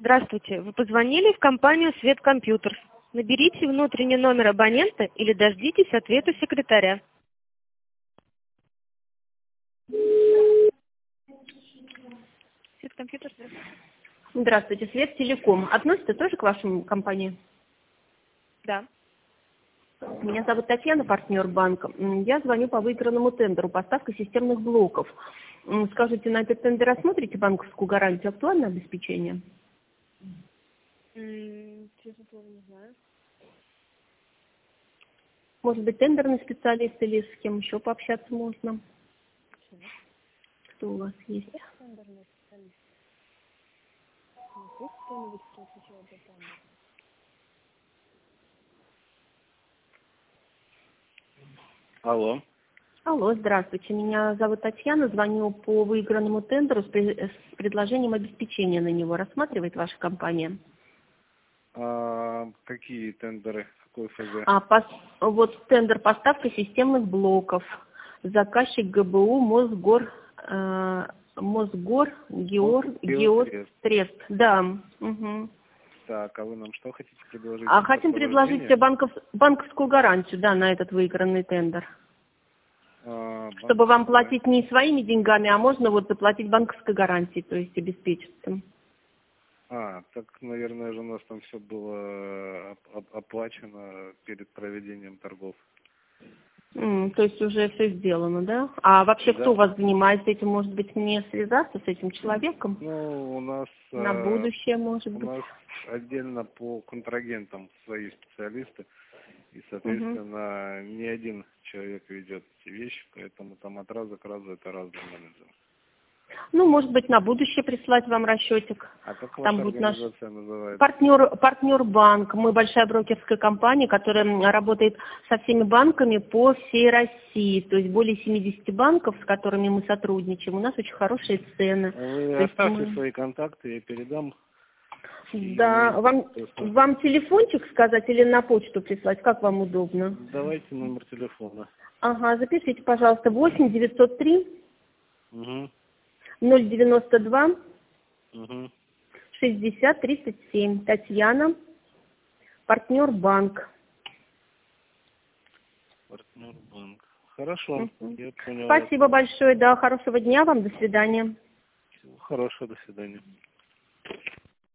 Здравствуйте. Вы позвонили в компанию «Свет Компьютерс». Наберите внутренний номер абонента или дождитесь ответа секретаря. «Свет Компьютерс». Здравствуйте, Свет Телеком. Относится тоже к вашей компании? Да. Меня зовут Татьяна, партнер банка. Я звоню по выигранному тендеру «Поставка системных блоков». Скажите, на этот тендер рассмотрите банковскую гарантию? Актуальное обеспечение? Честно слово, не знаю. Может быть, тендерный специалист или с кем еще пообщаться можно? Кто у вас есть? Тендерный специалист. Есть кто-нибудь, кто отвечает за тендер? Алло. Алло, здравствуйте. Меня зовут Татьяна. Звоню по выигранному тендеру с предложением обеспечения на него. Рассматривает ваша компания? Какие тендеры? Какой ФЗ? Вот тендер поставка системных блоков. Заказчик ГБУ Геотрест. Да. Угу. Так, а вы нам что хотите предложить? Хотим предложить банковскую гарантию, да, на этот выигранный тендер. Чтобы вам платить не своими деньгами, а можно вот заплатить банковской гарантией, то есть обеспечиться. Так, наверное же у нас там все было оплачено перед проведением торгов. То есть уже все сделано, да? А вообще Да. кто у вас занимается этим? Может быть, мне связаться с этим человеком? Ну, у нас... На будущее, может быть. У нас отдельно по контрагентам свои специалисты. И, соответственно, не один человек ведет эти вещи, поэтому там от раза к разу это разные менеджеры. Ну, может быть, на будущее прислать вам расчетик. А как Там ваша будет наш организация называется? партнер банк. Мы большая брокерская компания, которая работает со всеми банками по всей России. То есть более 70 банков, с которыми мы сотрудничаем. У нас очень хорошие цены. Вы оставьте свои контакты, я передам. Да, вам телефончик сказать или на почту прислать, как вам удобно? Давайте номер телефона. Запишите, пожалуйста, 8 903 092 60 37. Татьяна, партнер банк. Партнер банк. Хорошо, я понял. Спасибо большое, да, хорошего дня вам, до свидания. Всего хорошего, до свидания.